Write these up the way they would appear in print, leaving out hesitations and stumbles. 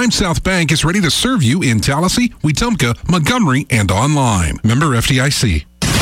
Prime South Bank is ready to serve you in Tallahassee, Wetumpka, Montgomery, and online. Member FDIC.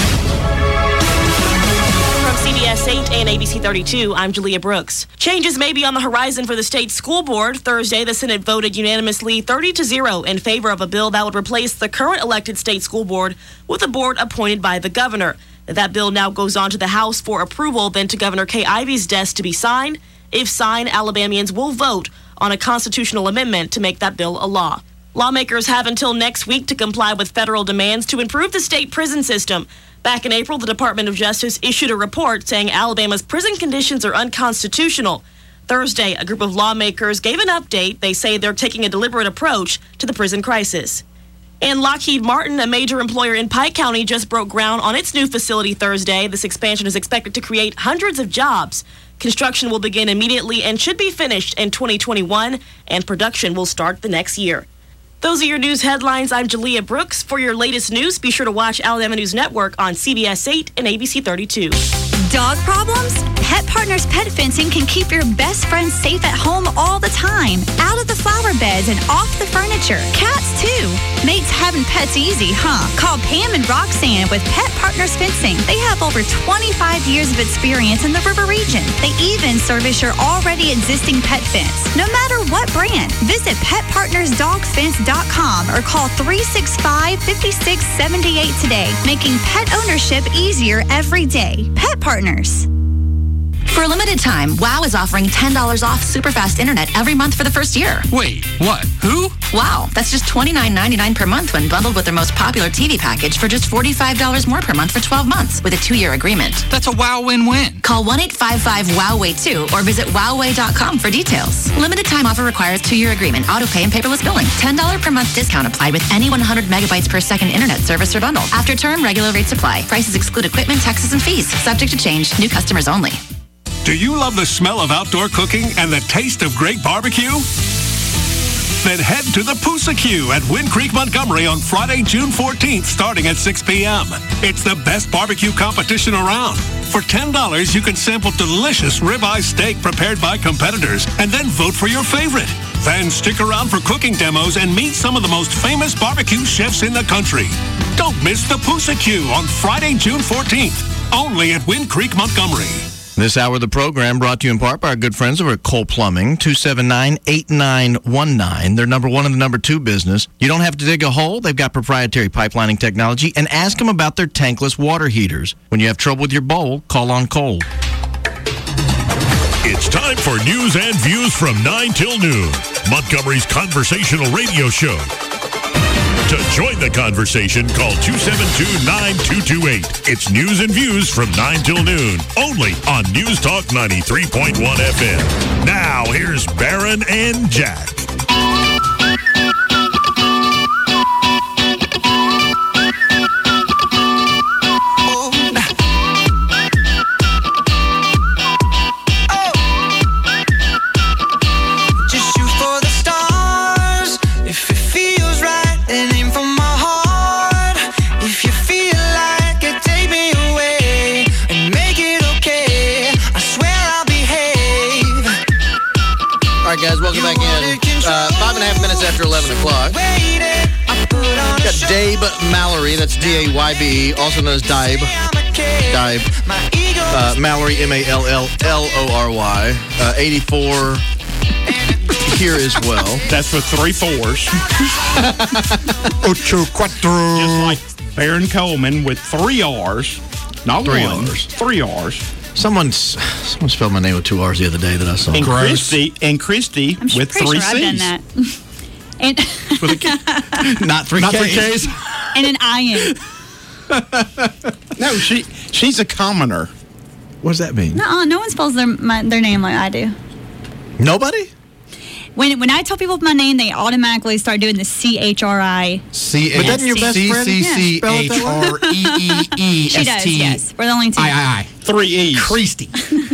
CBS 8 and ABC 32, I'm Julia Brooks. Changes may be on the horizon for the state school board. Thursday, the Senate voted unanimously 30-0 in favor of a bill that would replace the current elected state school board with a board appointed by the governor. That bill now goes on to the House for approval, then to Governor Kay Ivey's desk to be signed. If signed, Alabamians will vote on a constitutional amendment to make that bill a law. Lawmakers have until next week to comply with federal demands to improve the state prison system. Back in April, the Department of Justice issued a report saying Alabama's prison conditions are unconstitutional. Thursday, a group of lawmakers gave an update. They say they're taking a deliberate approach to the prison crisis. And Lockheed Martin, a major employer in Pike County, just broke ground on its new facility Thursday. This expansion is expected to create hundreds of jobs. Construction will begin immediately and should be finished in 2021, and production will start the next year. Those are your news headlines. I'm Julia Brooks. For your latest news, be sure to watch Alabama News Network on CBS 8 and ABC 32. Dog problems? Pet Partners Pet Fencing can keep your best friends safe at home all the time. Out of the flower beds and off the furniture. Cats, too. Mates having pets easy, huh? Call Pam and Roxanne with Pet Partners Fencing. They have over 25 years of experience in the river region. They even service your already existing pet fence. No matter what brand, visit PetPartnersDogsFence.com or call 365-5678 today, making pet ownership easier every day. Pet Partners. For a limited time, WOW is offering $10 off super-fast internet every month for the first year. Wait, what? Who? WOW. That's just $29.99 per month when bundled with their most popular TV package for just $45 more per month for 12 months with a 2-year agreement. That's a WOW win-win. Call 1-855-WOW-WAY2 or visit wowway.com for details. Limited time offer requires 2-year agreement, auto pay, and paperless billing. $10 per month discount applied with any 100 megabytes per second internet service or bundle. After term, regular rates apply. Prices exclude equipment, taxes, and fees. Subject to change. New customers only. Do you love the smell of outdoor cooking and the taste of great barbecue? Then head to the Poosacue at Wind Creek, Montgomery on Friday, June 14th, starting at 6 p.m. It's the best barbecue competition around. For $10, you can sample delicious ribeye steak prepared by competitors and then vote for your favorite. Then stick around for cooking demos and meet some of the most famous barbecue chefs in the country. Don't miss the Poosacue on Friday, June 14th, only at Wind Creek, Montgomery. This hour of the program brought to you in part by our good friends over at Cole Plumbing, 279-8919. They're number one in the number two business. You don't have to dig a hole. They've got proprietary pipelining technology. And ask them about their tankless water heaters. When you have trouble with your bowl, call on Cole. It's time for news and views from 9 till noon. Montgomery's conversational radio show. To join the conversation, call 272-9228. It's news and views from 9 till noon, only on News Talk 93.1 FM. Now, here's Barron and Jack. Guys, welcome back in. 5.5 minutes after 11 o'clock. Got Dabe Mallory, that's D-A-Y-B-E, also known as Dibe. Mallory, M-A-L-L-L-O-R-Y. 84 here as well. That's with 3 4s. Ocho cuatro. Just like Baron Coleman with 3 R's. Not 3 one. R's. 3 R's. Someone spelled my name with 2 R's the other day that I saw. And Christy I'm with 3 sure C's. I've done that. And Not 3 K's. And an iron. No, she's a commoner. What does that mean? No one spells their name like I do. Nobody? When I tell people my name, they automatically start doing the C-H-R-I. But doesn't your best friend C-C-C-H-R-E-E-E-S-T? She does, yes. We're the only 2. I. 3 E's. Christy.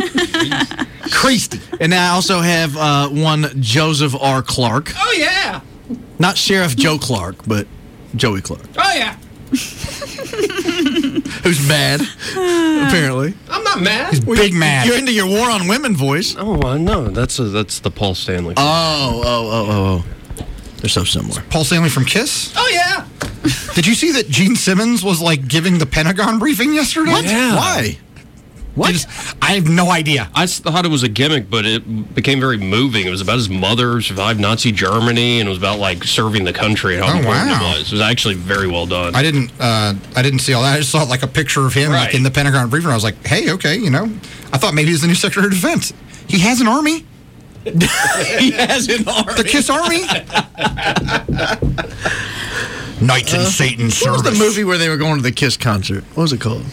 And I also have one Joseph R. Clark. Oh, yeah. Not Sheriff Joe Clark, but Joey Clark. Oh, yeah. Who's mad, apparently. I'm not mad. He's big mad. You're into your War on Women voice. Oh, no. That's the Paul Stanley. Oh. They're so similar. Paul Stanley from Kiss? Oh, yeah. Did you see that Gene Simmons was, giving the Pentagon briefing yesterday? What? Yeah. Why? What? I have no idea. I thought it was a gimmick, but it became very moving. It was about his mother survived Nazi Germany, and it was about serving the country and how important it was. It was actually very well done. I didn't see all that. I just saw a picture of him in the Pentagon briefing. I was like, hey, okay, I thought maybe he was the new Secretary of Defense. He has an army. He has an army. The Kiss Army. Knights in Satan's service. What was the movie where they were going to the Kiss concert? What was it called?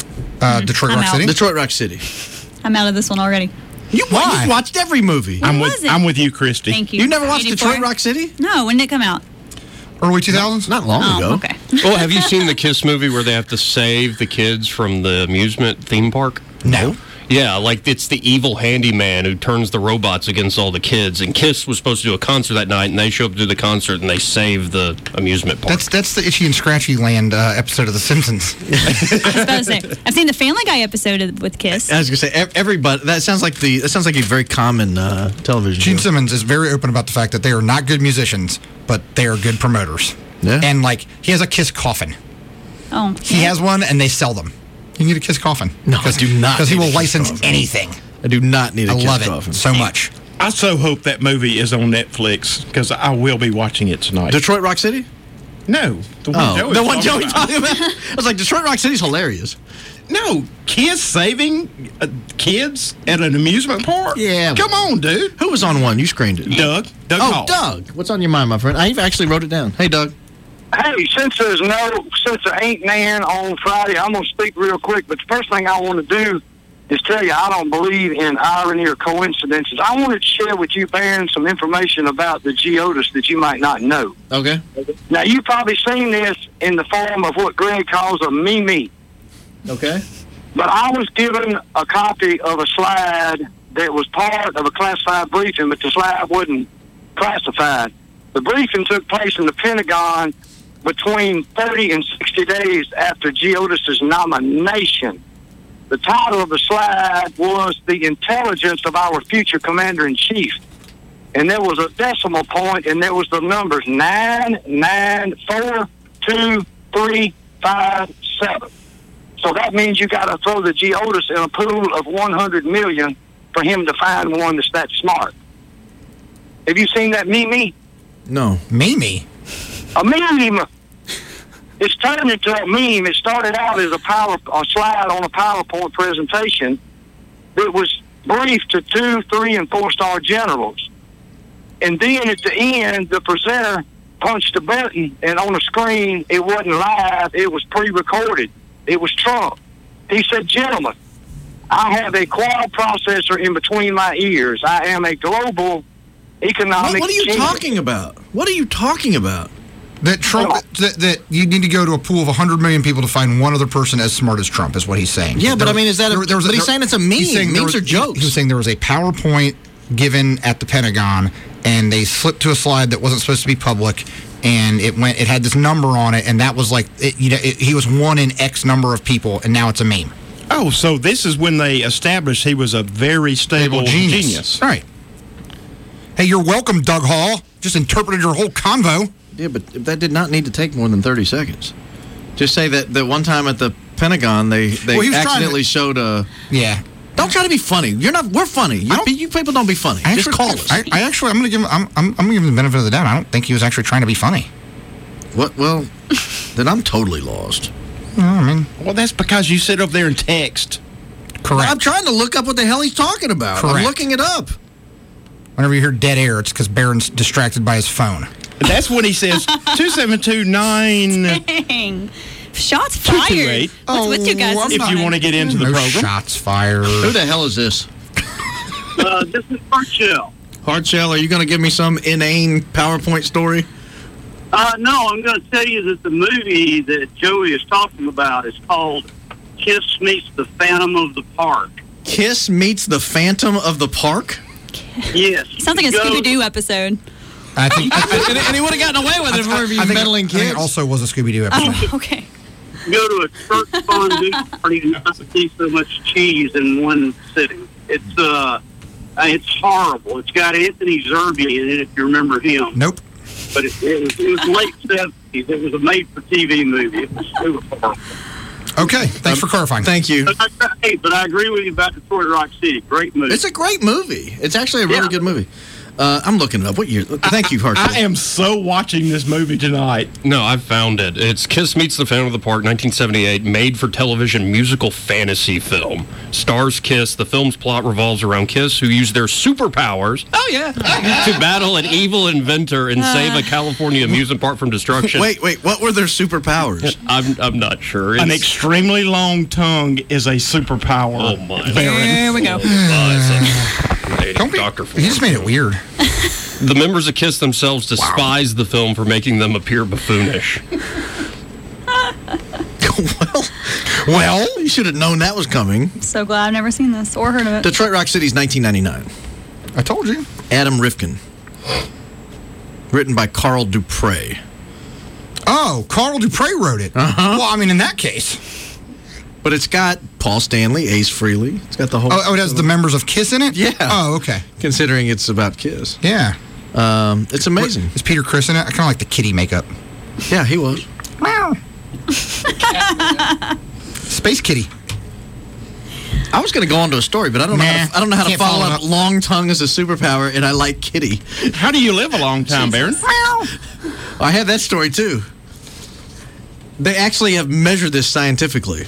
Detroit Rock City? Detroit Rock City. I'm out of this one already. You've watched every movie. I'm with you, Christy. Thank you. You never watched Detroit Rock City? No, when did it come out? Early 2000s? Not long ago. Okay. Well, have you seen the Kiss movie where they have to save the kids from the amusement theme park? No. Yeah, it's the evil handyman who turns the robots against all the kids. And Kiss was supposed to do a concert that night, and they show up to do the concert, and they save the amusement park. That's the Itchy and Scratchy Land episode of The Simpsons. I was about to say, I've seen the Family Guy episode with Kiss. I was going to say, everybody, that sounds like a very common television Gene show. Simmons is very open about the fact that they are not good musicians, but they are good promoters. Yeah. And, he has a Kiss coffin. Oh. He has one, and they sell them. You can get a Kiss coffin. No, I do not. Because he need will a Kiss license coffin. anything. I do not need a Kiss love coffin. it so much. I so hope that movie is on Netflix because I will be watching it tonight. Detroit Rock City? No. The one Joey's talking about? I was like, Detroit Rock City's hilarious. No. Kiss saving kids at an amusement park? Yeah. Come on, dude. Who was on one? You screened it. Doug Hall. Doug. What's on your mind, my friend? I actually wrote it down. Hey, Doug. Hey, since there ain't nan on Friday, I'm going to speak real quick. But the first thing I want to do is tell you I don't believe in irony or coincidences. I wanted to share with you, Baron, some information about the Geodis that you might not know. Okay. Now, you've probably seen this in the form of what Greg calls a meme. Okay. But I was given a copy of a slide that was part of a classified briefing, but the slide wasn't classified. The briefing took place in the Pentagon between 30 and 60 days after Geodis' nomination. The title of the slide was The Intelligence of Our Future Commander-in-Chief. And there was a decimal point, and there was the numbers 9942357. So that means you got to throw the Geodis in a pool of 100 million for him to find one that's that smart. Have you seen that meme? No. Meme? A meme. It's turned into a meme. It started out as a slide on a PowerPoint presentation that was briefed to 2-, 3-, and 4-star generals. And then at the end, the presenter punched a button, and on the screen, it wasn't live. It was pre-recorded. It was Trump. He said, "Gentlemen, I have a quad processor in between my ears. I am a global economic What are you genius." talking about? What are you talking about? That Trump, that you need to go to a pool of 100 million people to find one other person as smart as Trump, is what he's saying. Yeah, but I mean, is that but he's saying it's a meme. Memes are jokes. He was saying there was a PowerPoint given at the Pentagon, and they slipped to a slide that wasn't supposed to be public, and it had this number on it, and that was he was one in X number of people, and now it's a meme. Oh, so this is when they established he was a very stable genius. Right. Hey, you're welcome, Doug Hall. Just interpreted your whole convo. Yeah, but that did not need to take more than 30 seconds. Just say that the one time at the Pentagon, they accidentally showed a... Yeah. Don't try to be funny. We're funny. You people don't be funny. Just call us. I'm going to give him. I'm going to give him the benefit of the doubt. I don't think he was actually trying to be funny. What? Well, then I'm totally lost. Well, that's because you sit up there and text. Correct. I'm trying to look up what the hell he's talking about. Correct. I'm looking it up. Whenever you hear dead air, it's because Barron's distracted by his phone. That's when he says 2729. Dang. Shots fired. What's with you guys? If you want to get into the program. Shots fired. Who the hell is this? This is Hardshell. Hardshell, are you going to give me some inane PowerPoint story? No, I'm going to tell you that the movie that Joey is talking about is called Kiss Meets the Phantom of the Park. Kiss Meets the Phantom of the Park? Yes. Sounds like a Scooby-Doo episode. I think, and he would have gotten away with it for meddling kids. I think it also was a Scooby-Doo episode. Okay. Go to a church fondue party and not see so much cheese in one sitting. It's horrible. It's got Anthony Zerbe in it, if you remember him. Nope. but it was late 70s. It was a made-for-TV movie. It was horrible. Okay, thanks for clarifying. Thank you. But I agree with you about Detroit Rock City. Great movie. It's a great movie. It's actually a really good movie. I'm looking it up. What year? Thank you, Hartzell. I am so watching this movie tonight. No, I found it. It's Kiss Meets the Phantom of the Park, 1978, made-for-television musical fantasy film. Stars Kiss. The film's plot revolves around Kiss, who use their superpowers to battle an evil inventor and save a California amusement park from destruction. Wait. What were their superpowers? I'm not sure. An extremely long tongue is a superpower. Oh, my. There we go. Don't be, Dr. you just made it weird. The members of Kiss themselves despise the film for making them appear buffoonish. Well, you should have known that was coming. So glad I've never seen this or heard of it. Detroit Rock City's 1999. I told you. Adam Rifkin. Written by Carl Dupre. Oh, Carl Dupre wrote it. Well, I mean, in that case. But it's got Paul Stanley, Ace Frehley. It's got the whole... Oh, it has the members of Kiss in it? Yeah. Oh, okay. Considering it's about Kiss. Yeah. It's amazing. Is Peter Criss in it? I kind of like the kitty makeup. Yeah, he was. Meow. Space Kitty. I was going to go on to a story, but I don't know how to follow up long tongue as a superpower, and I like kitty. How do you live a long time, Baron? I had that story, too. They actually have measured this scientifically.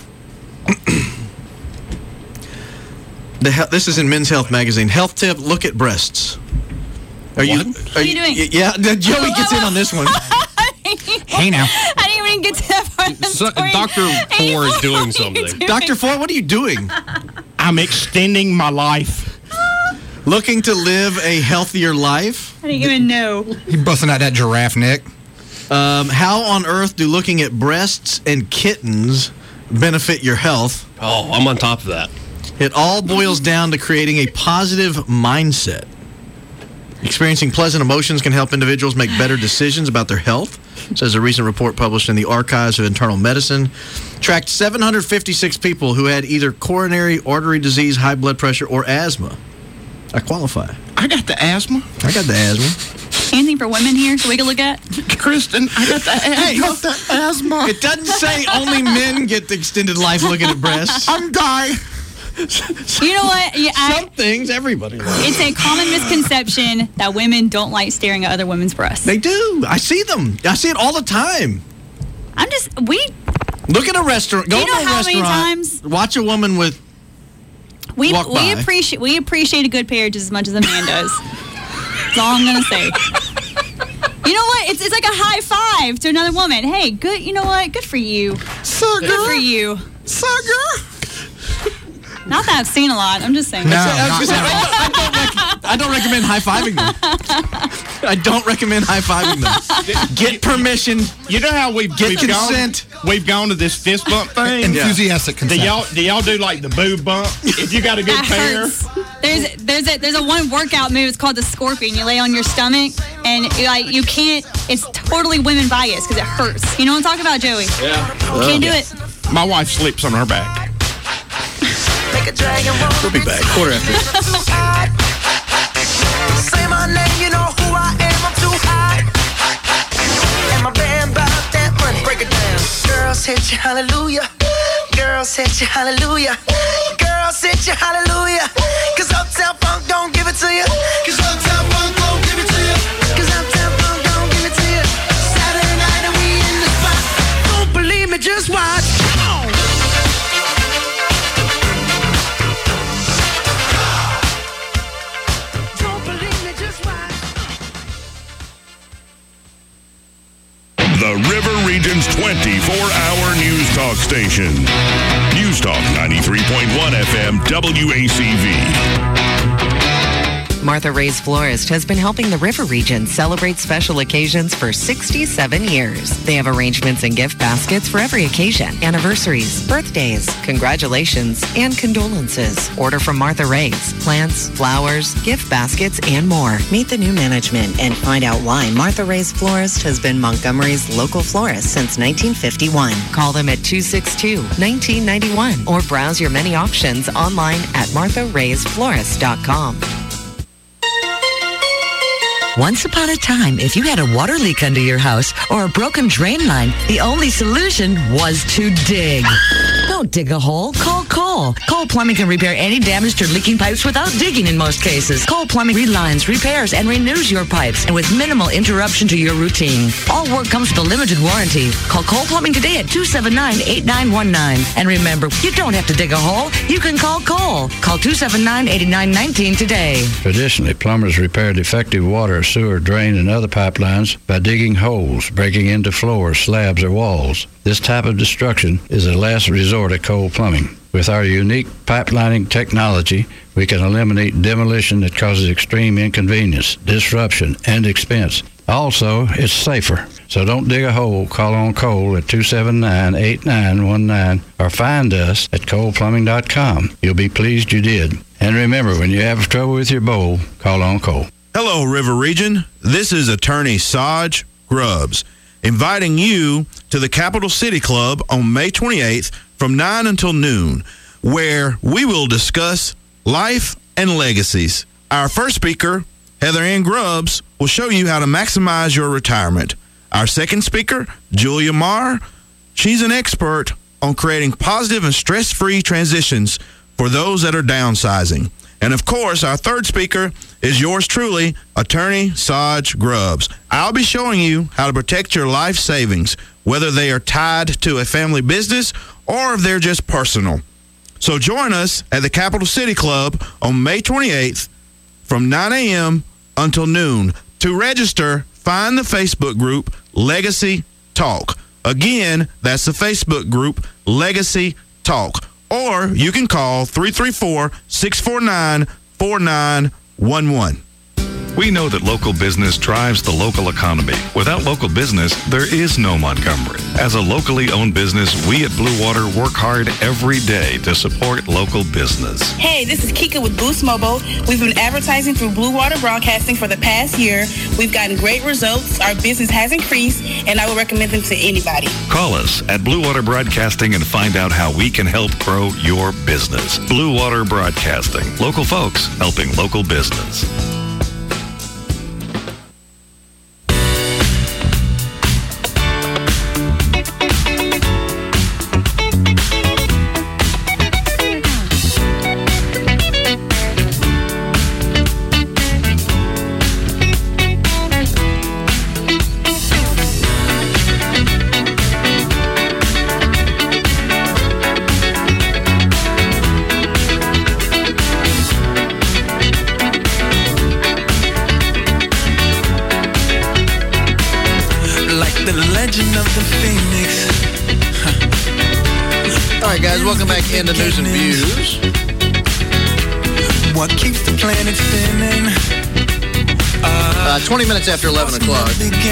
This is in Men's Health magazine. Health tip: look at breasts. Are you doing? Yeah, Joey gets in on this one. Hey now. I didn't even get to that part of the story. Dr. Four is doing something. Dr. Four, what are you doing? I'm extending my life. Looking to live a healthier life? I didn't even know. You busting out that giraffe, Nick. How on earth do looking at breasts and kittens benefit your health? Oh, I'm on top of that. It all boils down to creating a positive mindset. Experiencing pleasant emotions can help individuals make better decisions about their health, says a recent report published in the Archives of Internal Medicine. Tracked 756 people who had either coronary artery disease, high blood pressure, or asthma. I qualify. I got the asthma. I got the asthma. Anything for women here so we can look at? Kristen, I got the asthma. Hey, got the asthma. It doesn't say only men get the extended life looking at breasts. I'm dying. You know what? Some things everybody likes. It's a common misconception that women don't like staring at other women's breasts. They do. I see them. I see it all the time. Look at a restaurant. Go to a restaurant. Many times watch a woman with. We appreciate a good pair just as much as a man does. That's all I'm gonna say. You know what? It's like a high five to another woman. Hey, good. You know what? Good for you. Sugar. Good for you. Sugar. Not that I've seen a lot. I'm just saying. I don't recommend high-fiving them. I don't recommend high-fiving them. Get permission. You know how we've consent. We've gone to this fist bump thing. Enthusiastic consent. Do y'all do like the boob bump? If you got a good pair. There's a one workout move. It's called the scorpion. You lay on your stomach and you can't. It's totally women biased because it hurts. You know what I'm talking about, Joey? Yeah. Can't do it. My wife sleeps on her back. We'll be back. Quarter after. Say my name, you know who I am. I'm too hot. And my band about that money. Break it down. Girls hit you, hallelujah. Girls hit you, hallelujah. Girls hit you, hallelujah. Cause Uptown Funk don't give it to you. Cause Uptown Funk don't give it to you. Cause Uptown Funk don't give it to you. Saturday night and we in the spot. Don't believe me, just watch. Come on. The River Region's 24-hour news talk station. News Talk 93.1 FM WACV. Martha Ray's Florist has been helping the River Region celebrate special occasions for 67 years. They have arrangements and gift baskets for every occasion, anniversaries, birthdays, congratulations, and condolences. Order from Martha Ray's. Plants, flowers, gift baskets, and more. Meet the new management and find out why Martha Ray's Florist has been Montgomery's local florist since 1951. Call them at 262-1991 or browse your many options online at martharaysflorist.com. Once upon a time, if you had a water leak under your house or a broken drain line, the only solution was to dig. Don't dig a hole. Call Cole. Cole Plumbing can repair any damaged or leaking pipes without digging in most cases. Cole Plumbing relines, repairs, and renews your pipes, and with minimal interruption to your routine. All work comes with a limited warranty. Call Cole Plumbing today at 279-8919. And remember, you don't have to dig a hole. You can call Cole. Call 279-8919 today. Traditionally, plumbers repair defective water, sewer, drain, and other pipelines by digging holes, breaking into floors, slabs, or walls. This type of destruction is a last resort at Cole Plumbing. With our unique pipelining technology, we can eliminate demolition that causes extreme inconvenience, disruption, and expense. Also, it's safer. So don't dig a hole. Call on Cole at 279-8919 or find us at coleplumbing.com. You'll be pleased you did. And remember, when you have trouble with your bowl, call on Cole. Hello, River Region. This is attorney Saj Grubbs, inviting you to the Capital City Club on May 28th from 9 until noon, where we will discuss life and legacies. Our first speaker, Heather Ann Grubbs, will show you how to maximize your retirement. Our second speaker, Julia Marr, she's an expert on creating positive and stress-free transitions for those that are downsizing. And of course, our third speaker is yours truly, attorney Saj Grubbs. I'll be showing you how to protect your life savings, whether they are tied to a family business or if they're just personal. So join us at the Capital City Club on May 28th from 9 a.m. until noon. To register, find the Facebook group Legacy Talk. Again, that's the Facebook group Legacy Talk. Or you can call 334-649-4911. We know that local business drives the local economy. Without local business, there is no Montgomery. As a locally owned business, we at Blue Water work hard every day to support local business. Hey, this is Kika with Boost Mobile. We've been advertising through Blue Water Broadcasting for the past year. We've gotten great results. Our business has increased, and I would recommend them to anybody. Call us at Blue Water Broadcasting and find out how we can help grow your business. Blue Water Broadcasting. Local folks helping local business. Welcome back into News and Views. What keeps the planet spinning? 20 minutes after 11 o'clock.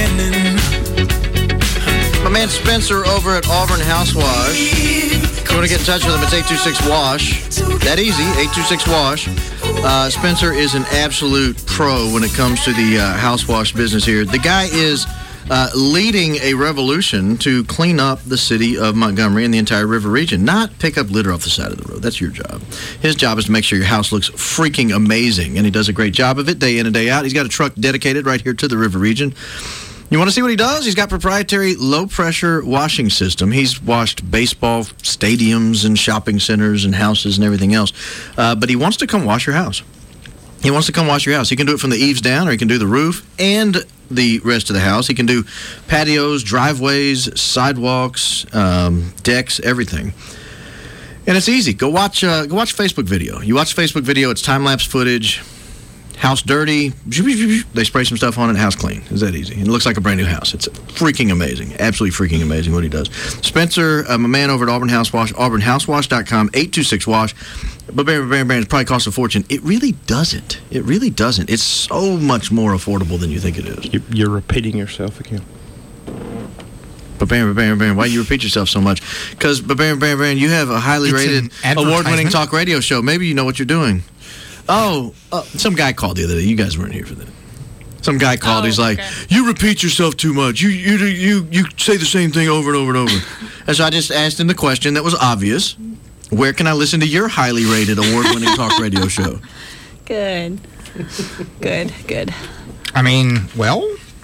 My man Spencer over at Auburn House Wash. If you want to get in touch with him, it's 826-WASH. That easy, 826-WASH. Spencer is an absolute pro when it comes to the house wash business here. The guy is leading a revolution to clean up the city of Montgomery and the entire river region, not pick up litter off the side of the road. That's your job. His job is to make sure your house looks freaking amazing, and he does a great job of it day in and day out. He's got a truck dedicated right here to the river region. You want to see what he does? He's got proprietary low-pressure washing system. He's washed baseball stadiums and shopping centers and houses and everything else, but he wants to come wash your house. He wants to come wash your house. He can do it from the eaves down, or he can do the roof and the rest of the house. He can do patios, driveways, sidewalks, decks, everything. And it's easy. Go watch Facebook video. You watch Facebook video, it's time-lapse footage. House dirty, they spray some stuff on it, house clean. It's that easy. It looks like a brand new house. It's freaking amazing. Absolutely freaking amazing what he does. Spencer, my man over at Auburn House Wash, auburnhousewash.com, 826-WASH. But it probably costs a fortune. It really doesn't. It really doesn't. It's so much more affordable than you think it is. You're repeating yourself again. Why do you repeat yourself so much? Because, you have a highly rated, award-winning talk radio show. Maybe you know what you're doing. Some guy called the other day. You guys weren't here for that. Some guy called. He's like, you repeat yourself too much. You say the same thing over and over and over. And so I just asked him the question that was obvious. Where can I listen to your highly rated, award-winning talk radio show? Good. I mean, well,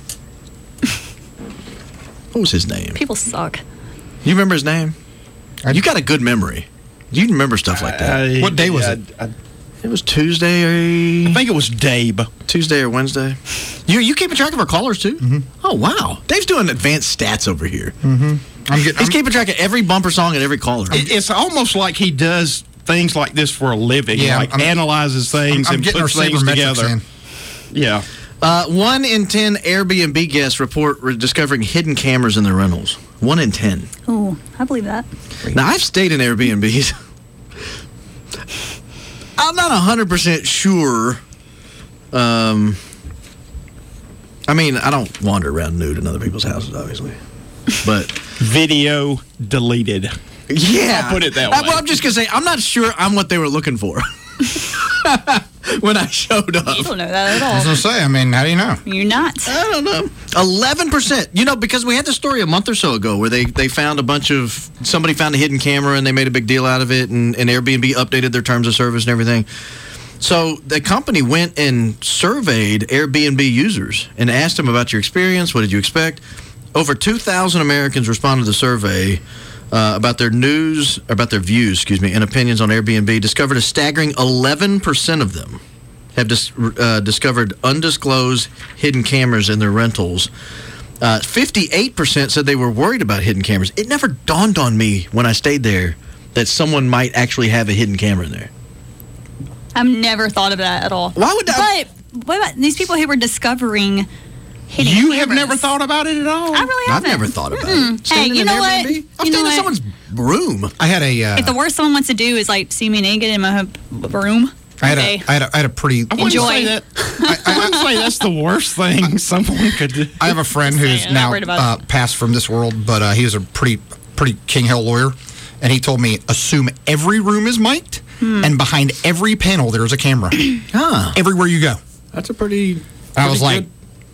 what was his name? People suck. You remember his name? You got a good memory. You remember stuff like that. What day was it? It was Tuesday. I think it was Dave. Tuesday or Wednesday. You keeping track of our callers too? Mm-hmm. Oh wow, Dave's doing advanced stats over here. Mm-hmm. He's keeping track of every bumper song and every caller. It's almost like he does things like this for a living. Yeah, like analyzes things and getting puts our things sabermetrics together. in. Yeah. 1 in 10 Airbnb guests report discovering hidden cameras in their rentals. 1 in 10. Oh, I believe that. Now, I've stayed in Airbnbs. I'm not 100% sure. I mean, I don't wander around nude in other people's houses, obviously. But video deleted. Yeah. I'll put it that way. Well, I'm just going to say, I'm not sure I'm what they were looking for when I showed up. You don't know that at all. I was going to say, I mean, how do you know? You're not. I don't know. 11%. You know, because we had the story a month or so ago where they found somebody found a hidden camera and they made a big deal out of it, and Airbnb updated their terms of service and everything. So the company went and surveyed Airbnb users and asked them about your experience. What did you expect? Over 2,000 Americans responded to the survey about their views, and opinions on Airbnb. Discovered a staggering 11% of them have discovered undisclosed hidden cameras in their rentals. 58% said they were worried about hidden cameras. It never dawned on me when I stayed there that someone might actually have a hidden camera in there. I've never thought of that at all. Why would that? But what about these people who were discovering hidden You cameras? have never thought about it at all? I really haven't. I've never thought about it. Hey, Staying you in know an what? Airbnb? I'm staying in someone's room. I had a. If the worst someone wants to do is like see me naked in my room, I had a pretty. I wouldn't say that. I wouldn't say that's the worst thing someone could do. I have a friend who's saying, I'm not worried now about passed from this world, but he was a pretty king hell lawyer, and he told me assume every room is mic'd, and behind every panel there's a camera. Everywhere you go. That's a pretty. I was like,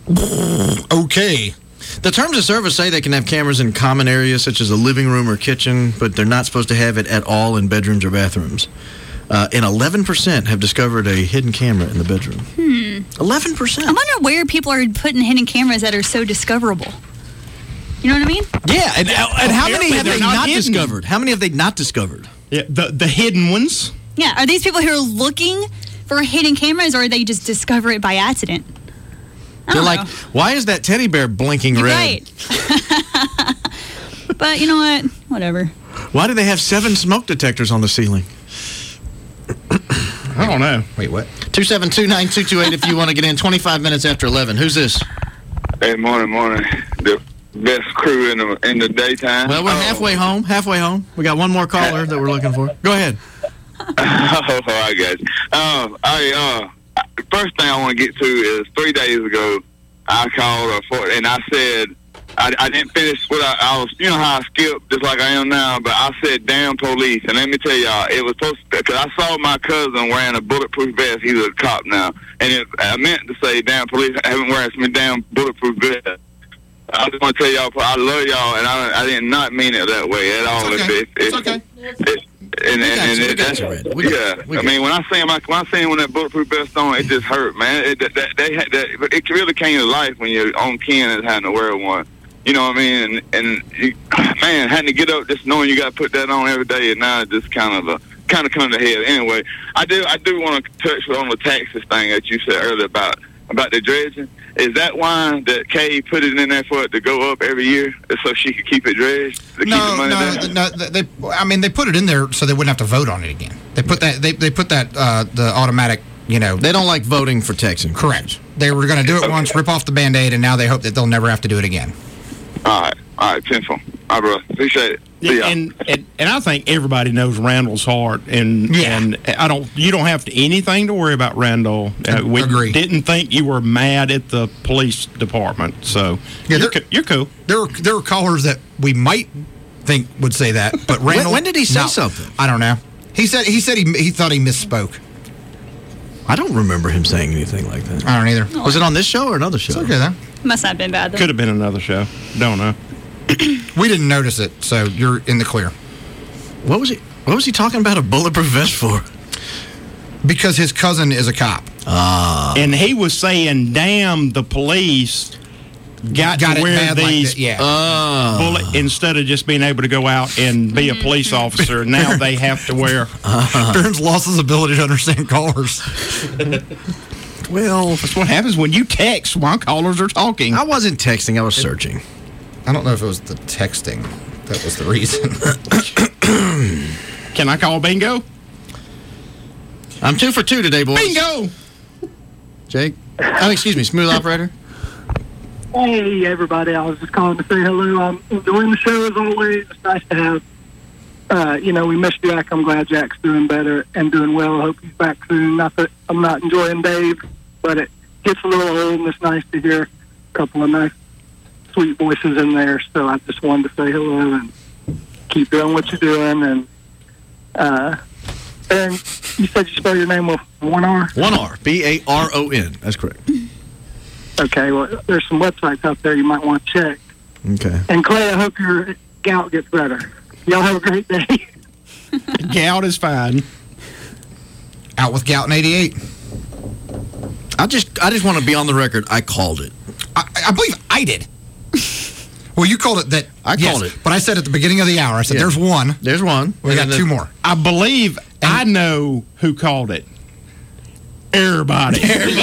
okay. The terms of service say they can have cameras in common areas such as a living room or kitchen, but they're not supposed to have it at all in bedrooms or bathrooms. And 11% have discovered a hidden camera in the bedroom. 11%. I wonder where people are putting hidden cameras that are so discoverable. You know what I mean? Yeah, and how many have they're they not not hidden. discovered? How many have they not discovered? Yeah, the hidden ones. Yeah. Are these people who are looking for hidden cameras, or they just discover it by accident? I They're don't like, know. why is that teddy bear blinking red? Right. But you know what? Whatever. Why do they have 7 smoke detectors on the ceiling? I don't know. Wait, what? 272-9228 if you want to get in. 25 minutes after 11. Who's this? Hey, morning. The best crew in the daytime. Well, we're halfway home. We got one more caller that we're looking for. Go ahead. I got you. First thing I want to get to is 3 days ago, I called and I said, I didn't finish what I was, you know how I skipped just like I am now, but I said, damn police. And let me tell y'all, it was supposed to, because I saw my cousin wearing a bulletproof vest. He's a cop now. And I meant to say, damn police, I haven't wearing some damn bulletproof vest. I just want to tell y'all, I love y'all, and I did not mean it that way at all. It's okay. I mean, when I seen that bulletproof vest on, it just hurt, man. It really came to life when you're on Ken and having to wear one. You know what I mean? And you, man, having to get up just knowing you got to put that on every day, and now it just kind of come to head. Anyway, I do want to touch on the taxes thing that you said earlier about the dredging. Is that why that Kay put it in there for it to go up every year so she could keep it dredged? No. They put it in there so they wouldn't have to vote on it again. They put that. They put that the automatic. You know, they don't like voting for Texans. Correct. They were going to do it once, rip off the Band-Aid, and now they hope that they'll never have to do it again. All right, tenfold. All right, bro. Appreciate it. Yeah, and I think everybody knows Randall's heart, and you don't have anything to worry about Randall. We didn't think you were mad at the police department, so you're cool. There are callers that we might think would say that, but Randall. When did he say something? I don't know. He said he thought he misspoke. I don't remember him saying anything like that. I don't either. Was it on this show or another show? It's okay then. Must not have been bad then. Could have been another show. Don't know. We didn't notice it, so you're in the clear. What was he talking about a bulletproof vest for? Because his cousin is a cop, And he was saying, damn, the police got to wear these bullet instead of just being able to go out and be a police officer. Now they have to wear. Barron's lost his ability to understand callers. Well, that's what happens when you text while callers are talking. I wasn't texting, I was searching. I don't know if it was the texting that was the reason. Can I call bingo? I'm 2 for 2 today, boys. Bingo! Jake? Oh, excuse me, smooth operator. Hey, everybody. I was just calling to say hello. I'm enjoying the show as always. It's nice to have, we missed Jack. I'm glad Jack's doing better and doing well. I hope he's back soon. Not that I'm not enjoying Dave, but it gets a little old, and it's nice to hear a couple of nice, sweet voices in there. So I just wanted to say hello and keep doing what you're doing. And Aaron, you said you spell your name with one R? One R. B-A-R-O-N. That's correct. Okay, well, there's some websites out there you might want to check. Okay. And Clay, I hope your gout gets better. Y'all have a great day. Gout is fine. Out with gout in 88. I just want to be on the record. I called it. I believe I did. Well, you called it that. I called it. But I said at the beginning of the hour, I said, there's one. There's one. We got two more. I believe I know who called it. Everybody.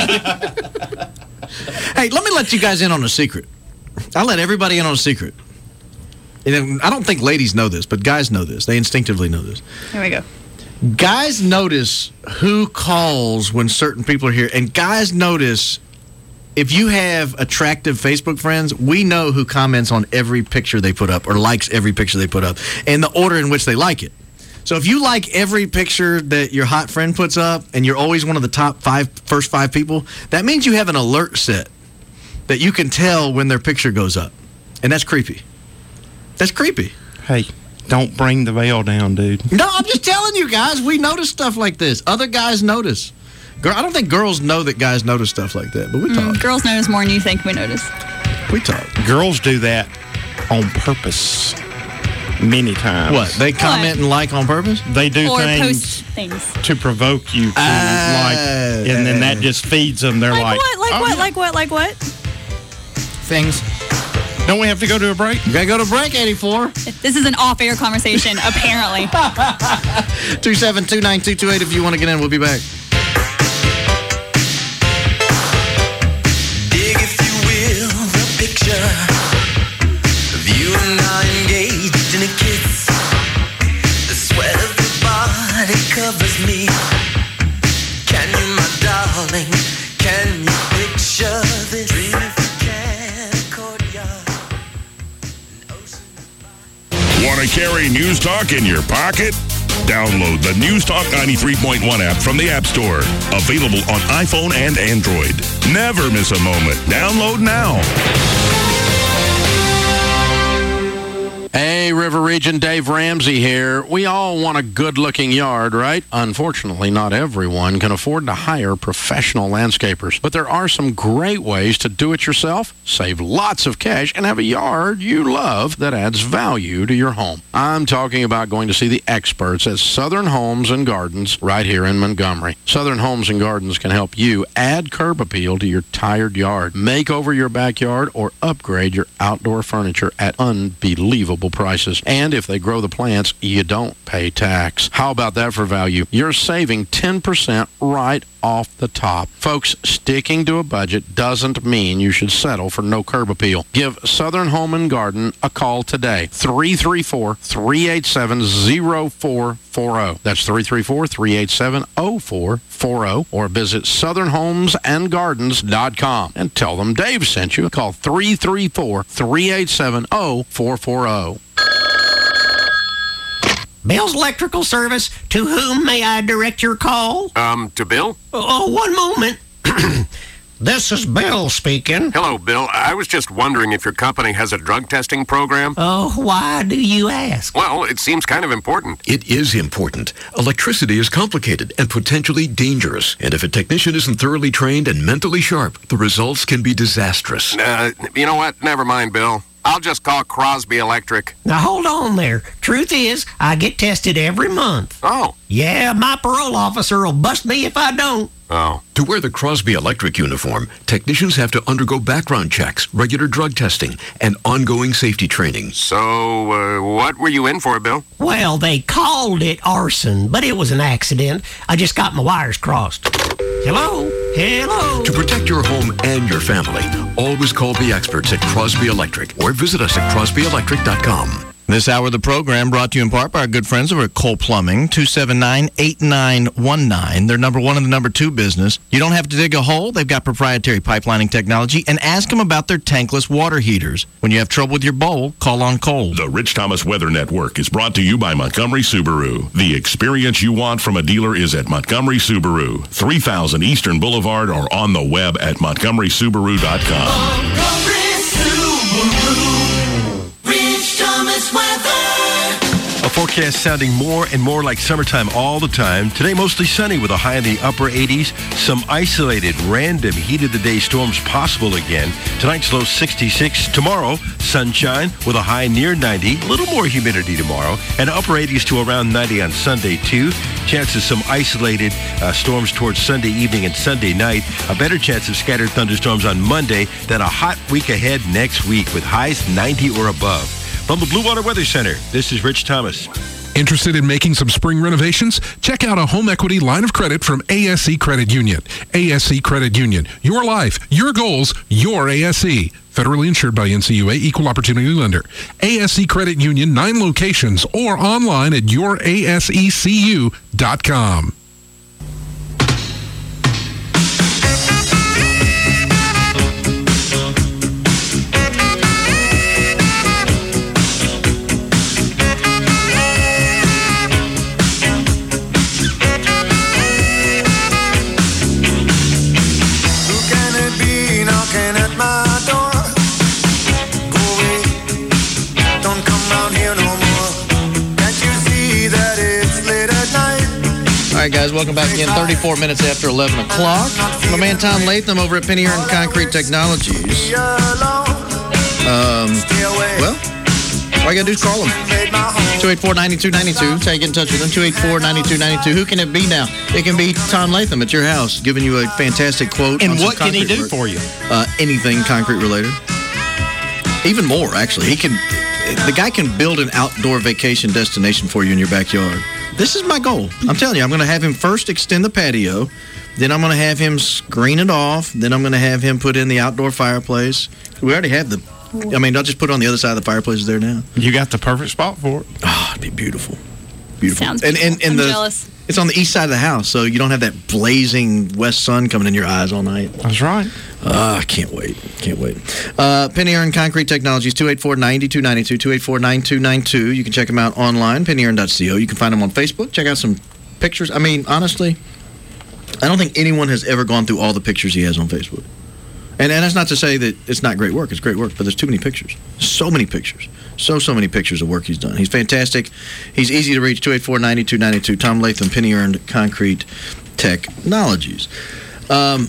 Hey, let me let you guys in on a secret. I'll let everybody in on a secret. And I don't think ladies know this, but guys know this. They instinctively know this. Here we go. Guys notice who calls when certain people are here. And guys notice if you have attractive Facebook friends, we know who comments on every picture they put up or likes every picture they put up and the order in which they like it. So if you like every picture that your hot friend puts up and you're always one of the first five people, that means you have an alert set that you can tell when their picture goes up. And that's creepy. That's creepy. Hey, don't bring the veil down, dude. No, I'm just telling you guys, we notice stuff like this. Other guys notice. I don't think girls know that guys notice stuff like that, but we talk. Girls notice more than you think we notice. We talk. Girls do that on purpose many times. What? They comment and like on purpose? They do or things, post things to provoke you to like, and then that just feeds them. They're like Like what? Things. Don't we have to go to a break? You gotta go to break, 84. This is an off-air conversation, apparently. 272-9228 if you want to get in. We'll be back. Dig, if you will, the picture of you and I engaged in a kiss. The sweat of your body covers me. Can you, my darling, can you picture this? Dream if you can, a courtyard. Want to carry News Talk in your pocket? Download the News Talk 93.1 app from the App Store. Available on iPhone and Android. Never miss a moment. Download now. Hey, River Region, Dave Ramsey here. We all want a good-looking yard, right? Unfortunately, not everyone can afford to hire professional landscapers. But there are some great ways to do it yourself, save lots of cash, and have a yard you love that adds value to your home. I'm talking about going to see the experts at Southern Homes and Gardens right here in Montgomery. Southern Homes and Gardens can help you add curb appeal to your tired yard, make over your backyard, or upgrade your outdoor furniture at unbelievable prices. And if they grow the plants, you don't pay tax. How about that for value? You're saving 10% right off the top. Folks, sticking to a budget doesn't mean you should settle for no curb appeal. Give Southern Home and Garden a call today. 334-387-0440. That's 334-387-0440. Or visit southernhomesandgardens.com and tell them Dave sent you. Call 334-387-0440. Bill's Electrical Service, to whom may I direct your call? To Bill? Oh, one moment. This is Bill speaking. Hello, Bill. I was just wondering if your company has a drug testing program. Oh, why do you ask? Well, it seems kind of important. It is important. Electricity is complicated and potentially dangerous. And if a technician isn't thoroughly trained and mentally sharp, the results can be disastrous. You know what? Never mind, Bill. I'll just call Crosby Electric. Now, hold on there. Truth is, I get tested every month. Oh. Yeah, my parole officer will bust me if I don't. Oh. To wear the Crosby Electric uniform, technicians have to undergo background checks, regular drug testing, and ongoing safety training. So, what were you in for, Bill? Well, they called it arson, but it was an accident. I just got my wires crossed. Hello? Hello? To protect your home and your family, always call the experts at Crosby Electric or visit us at crosbyelectric.com. This hour of the program brought to you in part by our good friends over at Cole Plumbing, 279-8919. They're number one in the number two business. You don't have to dig a hole. They've got proprietary pipelining technology. And ask them about their tankless water heaters. When you have trouble with your bowl, call on Cole. The Rich Thomas Weather Network is brought to you by Montgomery Subaru. The experience you want from a dealer is at Montgomery Subaru, 3000 Eastern Boulevard, or on the web at montgomerysubaru.com. Montgomery Subaru. Rich Thomas weather. A forecast sounding more and more like summertime all the time. Today, mostly sunny with a high in the upper 80s. Some isolated, random heat-of-the-day storms possible again. Tonight's low 66. Tomorrow, sunshine with a high near 90. A little more humidity tomorrow. And upper 80s to around 90 on Sunday, too. Chances some isolated storms towards Sunday evening and Sunday night. A better chance of scattered thunderstorms on Monday. Then a hot week ahead next week with highs 90 or above. From the Blue Water Weather Center, this is Rich Thomas. Interested in making some spring renovations? Check out a home equity line of credit from ASE Credit Union. ASE Credit Union. Your life, your goals, your ASE. Federally insured by NCUA, Equal Opportunity Lender. ASE Credit Union, 9 locations, or online at yourasecu.com. All right, guys, welcome back again. 34 minutes after 11 o'clock. My man Tom Latham over at Penny Aaron Concrete Technologies. Well, all you got to do is call them. 284-9292. That's how you get in touch with them. 284-9292. Who can it be now? It can be Tom Latham at your house, giving you a fantastic quote. And what can he do for you? Anything concrete related. Even more, actually. The guy can build an outdoor vacation destination for you in your backyard. This is my goal. I'm telling you, I'm going to have him first extend the patio. Then I'm going to have him screen it off. Then I'm going to have him put in the outdoor fireplace. We already have I'll just put it on the other side of the fireplace there now. You got the perfect spot for it. Oh, it'd be beautiful. Beautiful. Sounds beautiful. And I'm jealous. It's on the east side of the house, so you don't have that blazing west sun coming in your eyes all night. That's right. I can't wait. Penny Aaron Concrete Technologies, 284-9292, 284-9292. You can check them out online, pennyaaron.co. You can find them on Facebook. Check out some pictures. I mean, honestly, I don't think anyone has ever gone through all the pictures he has on Facebook. And that's not to say that it's not great work. It's great work, but there's too many pictures. So many pictures. So many pictures of work he's done. He's fantastic. He's easy to reach, 284-9292. Tom Latham, Penny Aaron Concrete Technologies. I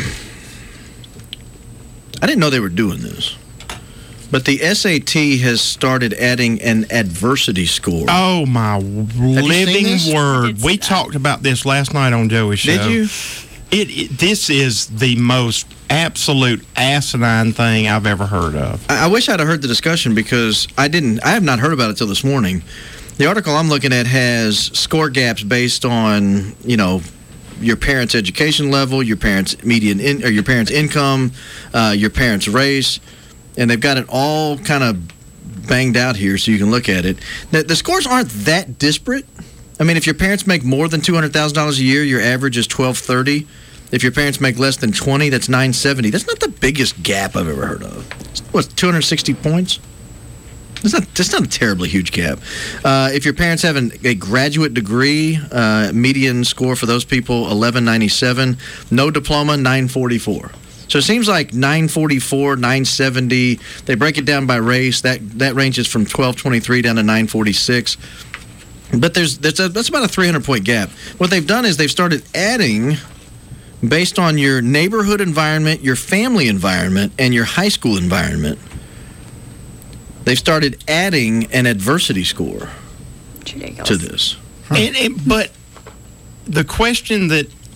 didn't know they were doing this, but the SAT has started adding an adversity score. Oh, my living word. We talked about this last night on Joey's show. Did you? This is the most absolute asinine thing I've ever heard of. I wish I'd have heard the discussion because I have not heard about it till this morning. The article I'm looking at has score gaps based on, your parents' education level, your parents' or your parents' income, your parents' race, and they've got it all kind of banged out here so you can look at it. The scores aren't that disparate. I mean, if your parents make more than $200,000 a year, your average is 1230. If your parents make less than 20, that's 970. That's not the biggest gap I've ever heard of. What's 260 points? That's not a terribly huge gap. If your parents have a graduate degree, median score for those people 1197. No diploma 944. So it seems like 944, 970. They break it down by race. That ranges from 1223 down to 946. But that's about a 300-point gap. What they've done is they've started adding, based on your neighborhood environment, your family environment, and your high school environment, they've started adding an adversity score to this. But the question that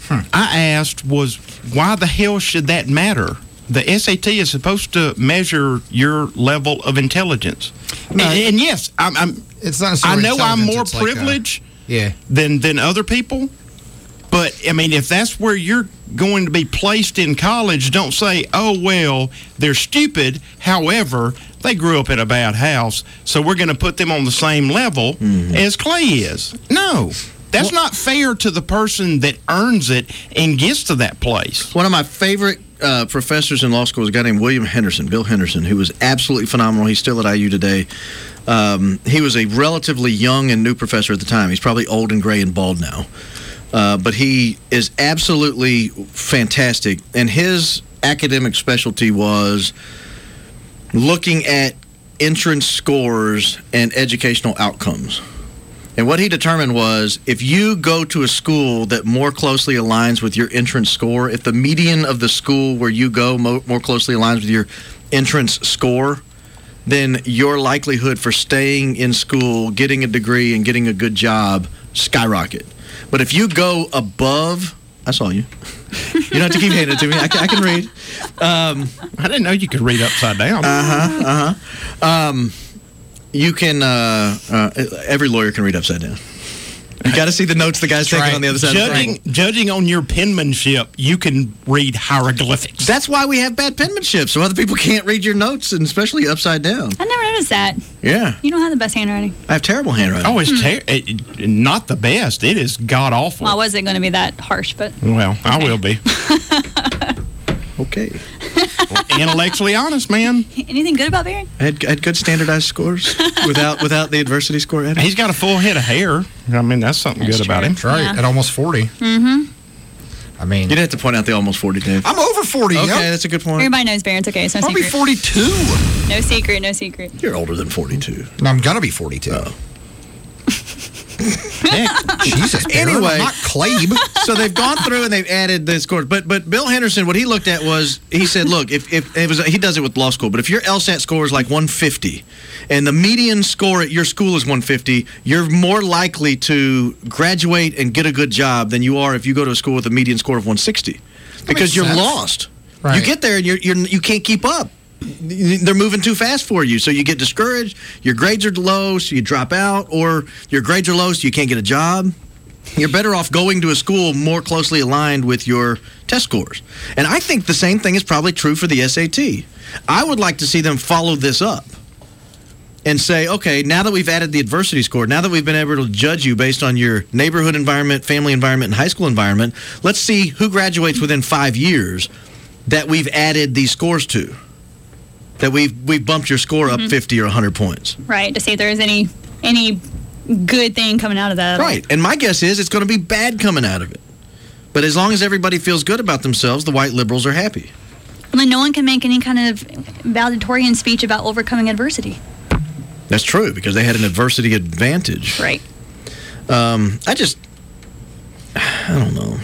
I asked was, why the hell should that matter? The SAT is supposed to measure your level of intelligence. No, and yes, it's not I know I'm more it's like privileged yeah. than other people. But, I mean, if that's where you're going to be placed in college, don't say, oh, well, they're stupid. However, they grew up in a bad house, so we're going to put them on the same level as Clay is. No. That's not fair to the person that earns it and gets to that place. One of my favorite professors in law school was a guy named William Henderson, Bill Henderson, who was absolutely phenomenal. He's still at IU today. He was a relatively young and new professor at the time. He's probably old and gray and bald now. But he is absolutely fantastic. And his academic specialty was looking at entrance scores and educational outcomes. And what he determined was, if you go to a school that more closely aligns with your entrance score, if the median of the school where you go more closely aligns with your entrance score, then your likelihood for staying in school, getting a degree, and getting a good job skyrocket. But if you go above, I saw you. You don't have to keep handing it to me. I can read. I didn't know you could read upside down. You can, every lawyer can read upside down. You got to see the notes the guy's taking on the other side of the screen. Judging on your penmanship, you can read hieroglyphics. That's why we have bad penmanship, so other people can't read your notes, and especially upside down. I never noticed that. Yeah. You don't have the best handwriting. I have terrible handwriting. Oh, it's not the best. It is god-awful. Well, I wasn't going to be that harsh, but... Well, okay. I will be. Okay. Intellectually honest, man. Anything good about Barry? I had good standardized scores without the adversity score. He's got a full head of hair. I mean, that's something good about him. That's right, Yeah. at almost 40. Mm-hmm. I mean... You didn't have to point out the almost 40, Dave. I'm over 40, Okay, yep. that's a good point. Everybody knows Barry. It's okay. It's no I'll be secret. 42. No secret. No secret. You're older than 42. No, I'm going to be 42. Oh. Jesus, Barry, Anyway. I'm not Clabe. So they've gone through and they've added the scores. But Bill Henderson, what he looked at was, he said, look, if it was, he does it with law school, but if your LSAT score is like 150 and the median score at your school is 150, you're more likely to graduate and get a good job than you are if you go to a school with a median score of 160. Because you're lost. Right. You get there and you can't keep up. They're moving too fast for you, so you get discouraged. Your grades are low, so you drop out, or your grades are low, so you can't get a job. You're better off going to a school more closely aligned with your test scores. And I think the same thing is probably true for the SAT. I would like to see them follow this up and say, okay, now that we've added the adversity score, now that we've been able to judge you based on your neighborhood environment, family environment, and high school environment, let's see who graduates within 5 years that we've added these scores to. That we've bumped your score up 50 or 100 points. Right, to see if there's any good thing coming out of that. Right, and my guess is it's going to be bad coming out of it. But as long as everybody feels good about themselves, the white liberals are happy. Well, then no one can make any kind of valedictorian speech about overcoming adversity. That's true, because they had an adversity advantage. Right. I don't know.